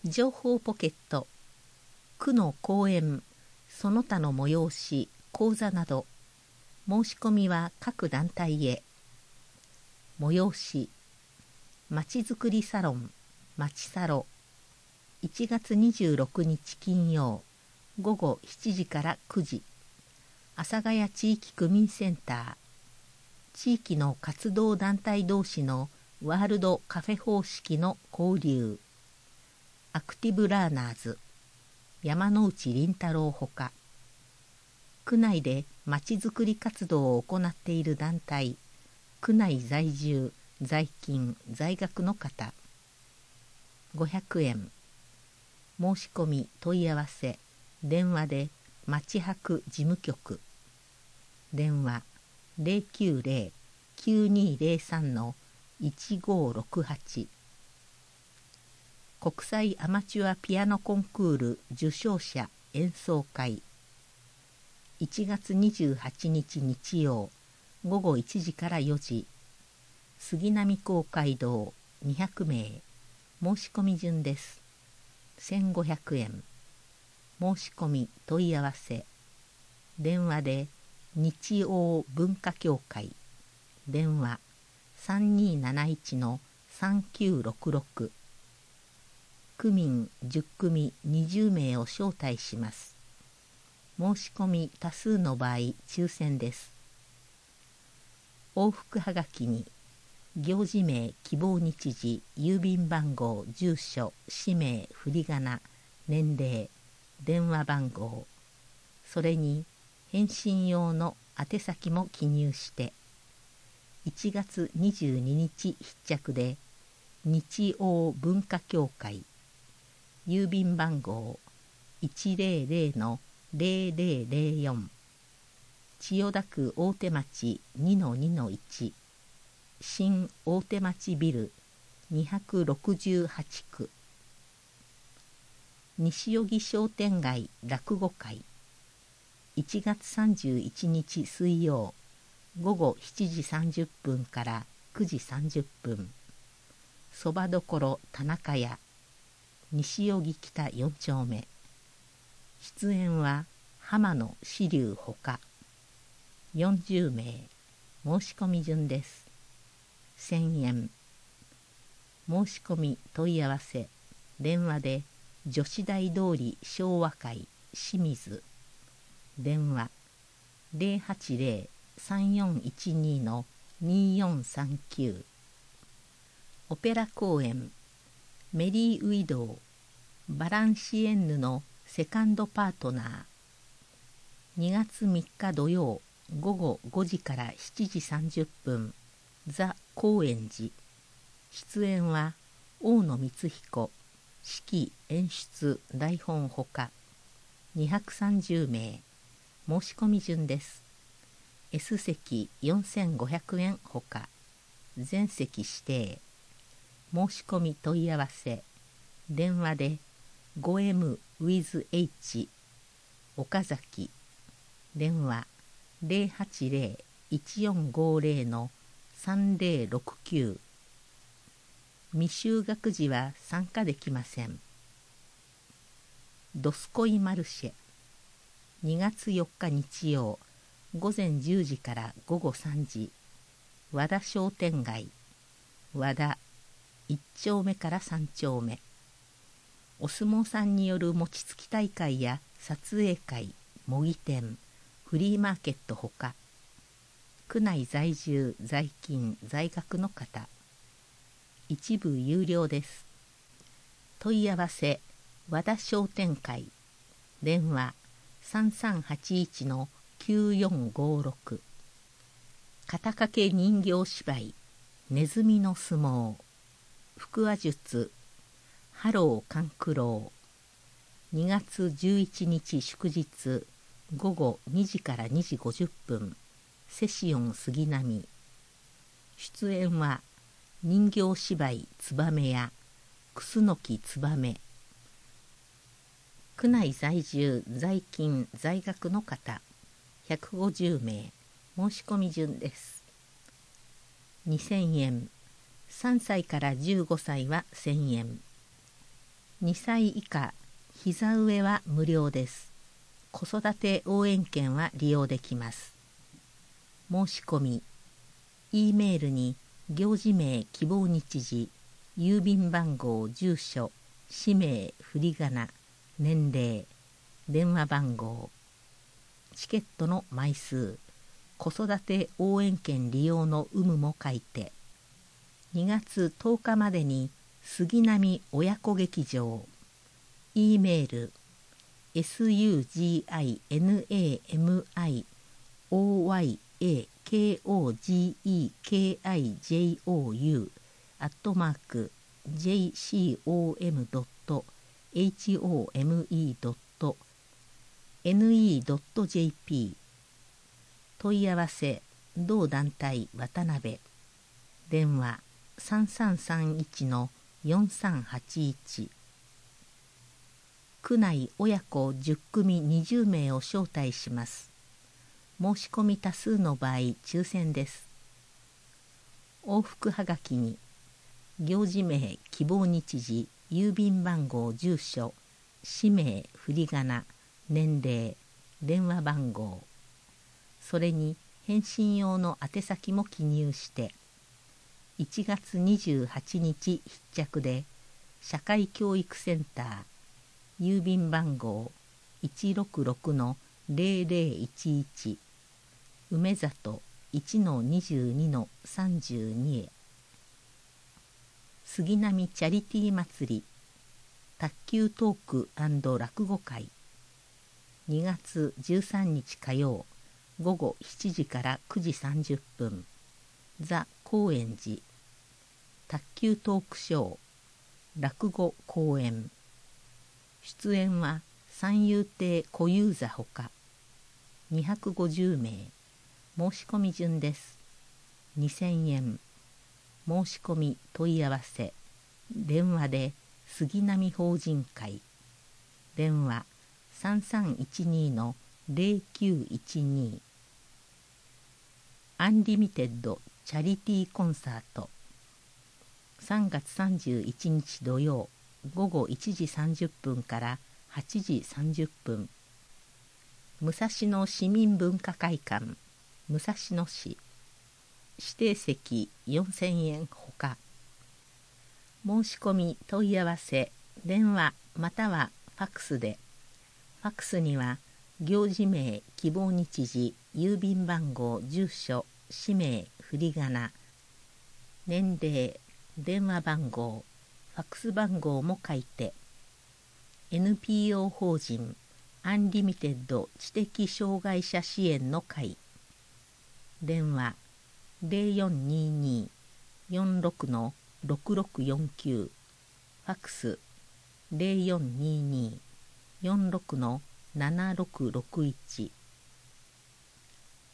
情報ポケット、区の講演、その他の催し、講座など、申し込みは各団体へ。催し、まちづくりサロン、まちサロ、1月26日金曜、午後7時から9時、阿佐ヶ谷地域区民センター、地域の活動団体同士のワールドカフェ方式の交流、アクティブラーナーズ、山内麟太郎ほか、区内でまちづくり活動を行っている団体、区内在住、在勤、在学の方、500円。申し込み問い合わせ、電話でまちはく事務局、電話090-9203-1568、国際アマチュアピアノコンクール受賞者演奏会、1月28日日曜、午後1時から4時、杉並公会堂200名、申し込み順です。1500円。申し込み問い合わせ、電話で日欧文化協会、電話3271-3966、区民10組20名を招待します。申し込み多数の場合抽選です。往復はがきに行事名、希望日時、郵便番号、住所、氏名、振り仮名、年齢、電話番号、それに返信用の宛先も記入して、1月22日必着で、日欧文化協会、郵便番号 100-0004、千代田区大手町 2-2-1、新大手町ビル268区、西荻商店街落語会、1月31日水曜、午後7時30分から9時30分、そばどころ田中屋、西荻北4丁目、出演は浜野志龍ほか、40名、申し込み順です。1000円。申し込み問い合わせ、電話で女子大通り昭和会清水、電話080-3412-2439、オペラ公演メリー・ウィドウバランシエンヌのセカンドパートナー、2月3日土曜午後5時から7時30分、ザ・高円寺。出演は大野光彦、指揮演出台本ほか、230名、申し込み順です。S 席4500円ほか、全席指定。申し込み問い合わせ、電話で 5M with H 岡崎、電話080-1450-3069、未就学児は参加できません。ドスコイマルシェ、2月4日日曜、午前10時から午後3時、和田商店街、和田1丁目から3丁目。お相撲さんによる餅つき大会や撮影会、模擬店、フリーマーケットほか、区内在住、在勤、在学の方、一部有料です。問い合わせ、和田商店会、電話3381-9456、肩掛け人形芝居、ネズミの相撲、腹話術、ハロー勘九郎、2月11日祝日、午後2時から2時50分、セシオン杉並。出演は人形芝居つばめや楠木つばめ。区内在住、在勤、在学の方150名、申し込み順です。2000円、3歳から15歳は1000円。 2歳以下、膝上は無料です。子育て応援券は利用できます。申し込み、E メールに行事名、希望日時、郵便番号、住所、氏名、振り仮名、年齢、電話番号、チケットの枚数、子育て応援券利用の有無も書いて、2月10日までに杉並親子劇場、E メール、sugiyakogekijo@jcom.ne.jp 問い合わせ同団体渡辺電話3331-4381区内親子10組20名を招待します。申し込み多数の場合抽選です。往復はがきに行事名、希望日時、郵便番号、住所、氏名、振り仮名、年齢、電話番号、それに返信用の宛先も記入して1月28日必着で社会教育センター郵便番号 166-0011 梅里 1-22-32 へ。杉並チャリティー祭り卓球トーク&落語会2月13日火曜午後7時から9時30分ザ・高円寺卓球トークショー落語公演出演は三遊亭小遊三ほか250名申し込み順です。2000円申し込み問い合わせ電話で杉並法人会電話3312-0912アンリミテッドチャリティーコンサート3月31日土曜午後1時30分から8時30分武蔵野市民文化会館武蔵野市指定席4000円ほか申し込み問い合わせ電話またはファックスでファックスには行事名希望日時郵便番号住所氏名振り仮名年齢電話番号ファックス番号も書いて NPO 法人アンリミテッド知的障害者支援の会電話 0422-46-6649 ファックス 0422-46-7661